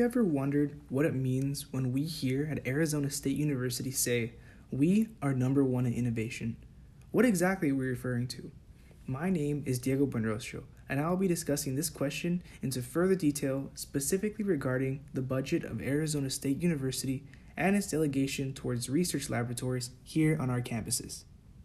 ever wondered what it means when we here at Arizona State University say, "We are number one in innovation"? What exactly are we referring to? My name is Diego Buenrostro, and I will be discussing this question into further detail, specifically regarding the budget of Arizona State University and its delegation towards research laboratories here on our campuses.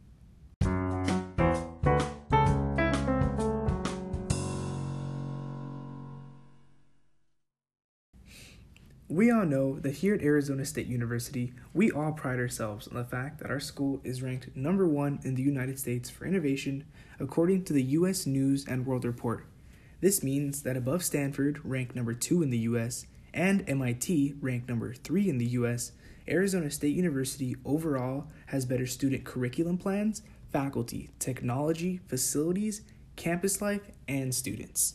We all know that here at Arizona State University, we all pride ourselves on the fact that our school is ranked number one in the United States for innovation, according to the U.S. News and World Report. This means that above Stanford, ranked number 2 in the U.S., and MIT, ranked number 3 in the U.S., Arizona State University overall has better student curriculum plans, faculty, technology, facilities, campus life, and students.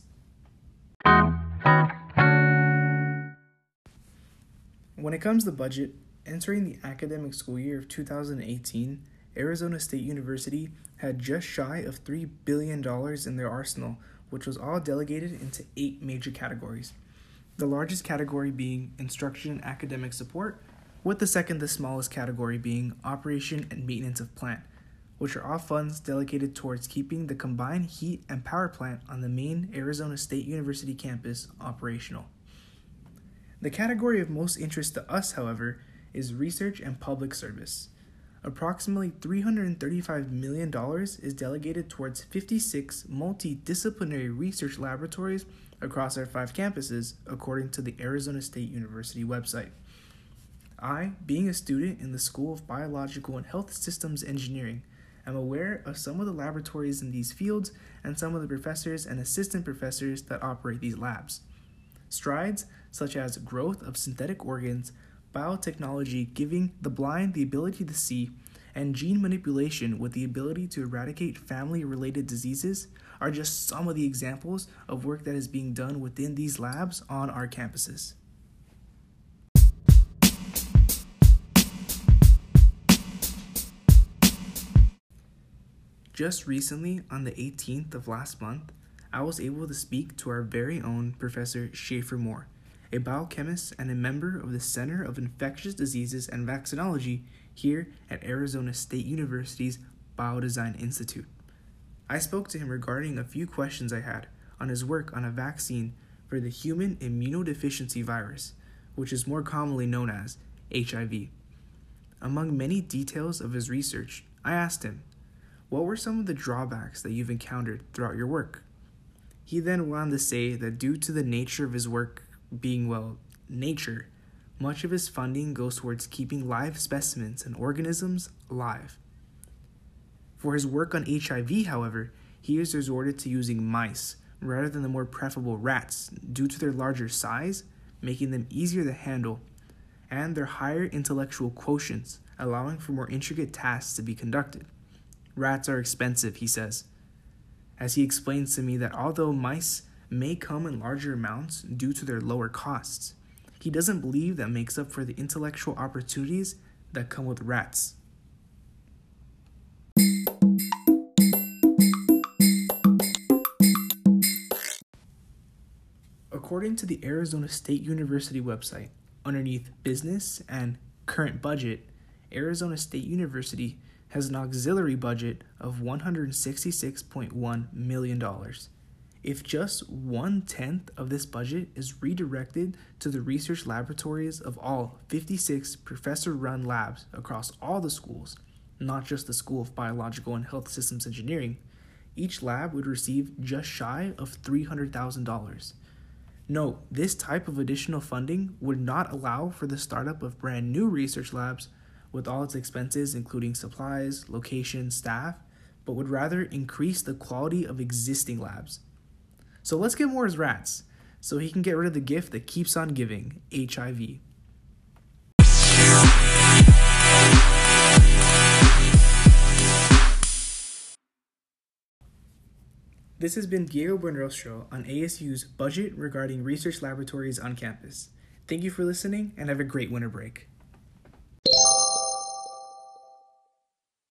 When it comes to budget, entering the academic school year of 2018, Arizona State University had just shy of $3 billion in their arsenal, which was all delegated into 8 major categories. The largest category being instruction and academic support, with the second the smallest category being operation and maintenance of plant, which are all funds delegated towards keeping the combined heat and power plant on the main Arizona State University campus operational. The category of most interest to us, however, is research and public service. Approximately $335 million is delegated towards 56 multidisciplinary research laboratories across our 5 campuses, according to the Arizona State University website. I, being a student in the School of Biological and Health Systems Engineering, am aware of some of the laboratories in these fields and some of the professors and assistant professors that operate these labs. Strides such as growth of synthetic organs, biotechnology giving the blind the ability to see, and gene manipulation with the ability to eradicate family-related diseases are just some of the examples of work that is being done within these labs on our campuses. Just recently, on the 18th of last month, I was able to speak to our very own Professor Schaefer Moore, a biochemist and a member of the Center of Infectious Diseases and Vaccinology here at Arizona State University's Biodesign Institute. I spoke to him regarding a few questions I had on his work on a vaccine for the human immunodeficiency virus, which is more commonly known as HIV. Among many details of his research, I asked him, what were some of the drawbacks that you've encountered throughout your work? He then went on to say that due to the nature of his work being, nature, much of his funding goes towards keeping live specimens and organisms alive. For his work on HIV, however, he has resorted to using mice rather than the more preferable rats due to their larger size, making them easier to handle, and their higher intellectual quotients, allowing for more intricate tasks to be conducted. Rats are expensive, he says, as he explains to me that although mice may come in larger amounts due to their lower costs, he doesn't believe that makes up for the intellectual opportunities that come with rats. According to the Arizona State University website, underneath business and current budget, Arizona State University has an auxiliary budget of $166.1 million. If just 1/10 of this budget is redirected to the research laboratories of all 56 professor-run labs across all the schools, not just the School of Biological and Health Systems Engineering, each lab would receive just shy of $300,000. Note, this type of additional funding would not allow for the startup of brand new research labs with all its expenses including supplies, location, staff, but would rather increase the quality of existing labs. So let's get Moore's rats, so he can get rid of the gift that keeps on giving, HIV. This has been Diego Buenrostro on ASU's budget regarding research laboratories on campus. Thank you for listening and have a great winter break.